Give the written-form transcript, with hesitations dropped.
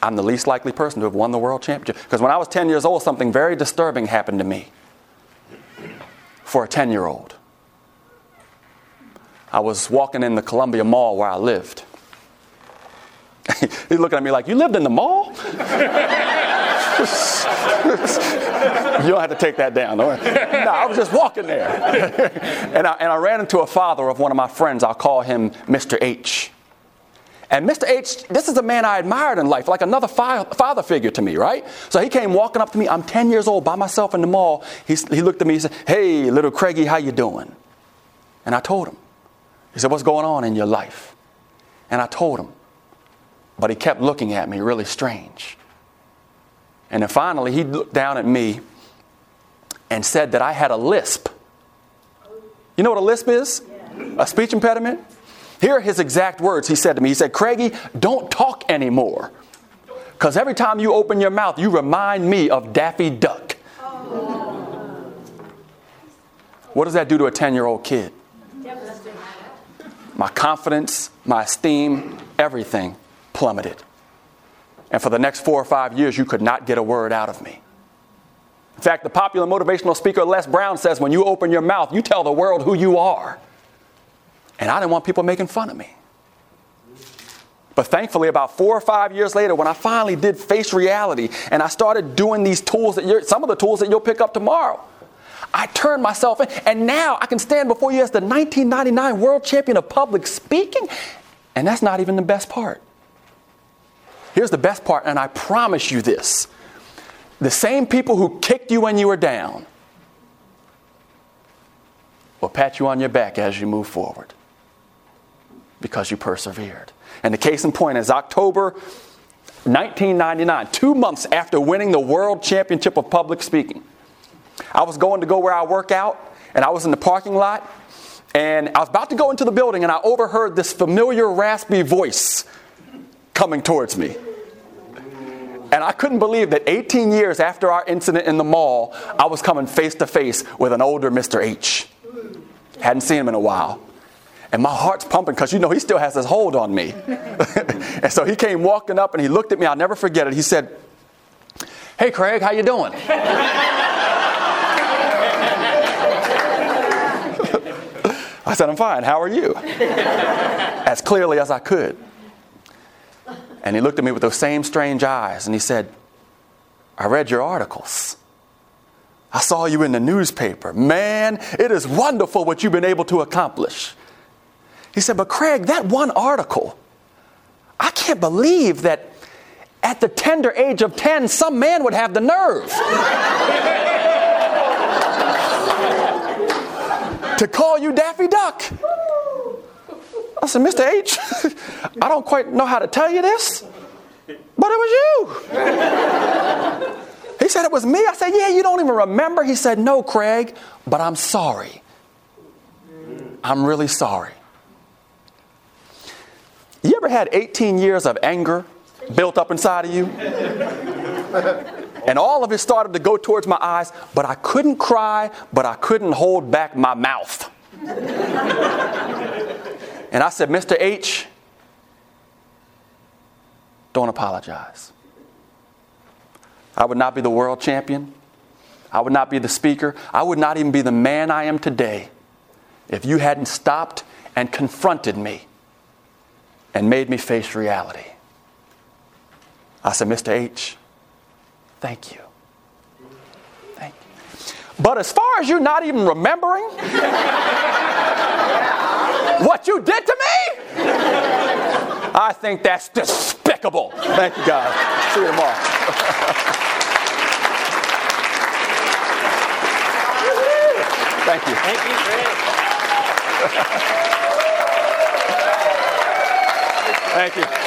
I'm the least likely person to have won the world championship. Because when I was 10 years old, something very disturbing happened to me for a 10-year-old. I was walking in the Columbia Mall where I lived. He's looking at me like, you lived in the mall? You don't have to take that down. No, I was just walking there. and I ran into a father of one of my friends. I'll call him Mr. H. And Mr. H, this is a man I admired in life, like another father figure to me, right? So he came walking up to me. I'm 10 years old by myself in the mall. He looked at me and said, hey, little Craigie, how you doing? And I told him. He said, what's going on in your life? And I told him. But he kept looking at me really strange. And then finally, he looked down at me and said that I had a lisp. You know what a lisp is? A speech impediment? Here are his exact words he said to me. He said, Craigie, don't talk anymore. Because every time you open your mouth, you remind me of Daffy Duck. What does that do to a 10-year-old kid? My confidence, my esteem, everything plummeted. And for the next 4 or 5 years, you could not get a word out of me. In fact, the popular motivational speaker Les Brown says, when you open your mouth, you tell the world who you are. And I didn't want people making fun of me. But thankfully, about 4 or 5 years later, when I finally did face reality and I started doing these tools, some of the tools that you'll pick up tomorrow, I turned myself in. And now I can stand before you as the 1999 world champion of public speaking. And that's not even the best part. Here's the best part, and I promise you this. The same people who kicked you when you were down will pat you on your back as you move forward because you persevered. And the case in point is October 1999, 2 months after winning the World Championship of Public Speaking. I was going to go where I work out, and I was in the parking lot, and I was about to go into the building, and I overheard this familiar raspy voice coming towards me. And I couldn't believe that 18 years after our incident in the mall, I was coming face to face with an older Mr. H. Hadn't seen him in a while. And my heart's pumping because, he still has his hold on me. And so he came walking up and he looked at me. I'll never forget it. He said, hey, Craig, how you doing? I said, I'm fine. How are you? As clearly as I could. And he looked at me with those same strange eyes and he said, I read your articles. I saw you in the newspaper. Man, it is wonderful what you've been able to accomplish. He said, but Craig, that one article, I can't believe that at the tender age of 10, some man would have the nerve to call you Daffy Duck. I said, Mr. H, I don't quite know how to tell you this, but it was you. He said, it was me. I said, yeah, you don't even remember? He said, no, Craig, but I'm sorry. I'm really sorry. You ever had 18 years of anger built up inside of you? And all of it started to go towards my eyes, but I couldn't cry, but I couldn't hold back my mouth. And I said, Mr. H, don't apologize. I would not be the world champion. I would not be the speaker. I would not even be the man I am today if you hadn't stopped and confronted me and made me face reality. I said, Mr. H, thank you. Thank you. But as far as you not even remembering what you did to me, I think that's despicable. Thank you, guys. See you tomorrow. Thank you. Thank you, Chris. Thank you.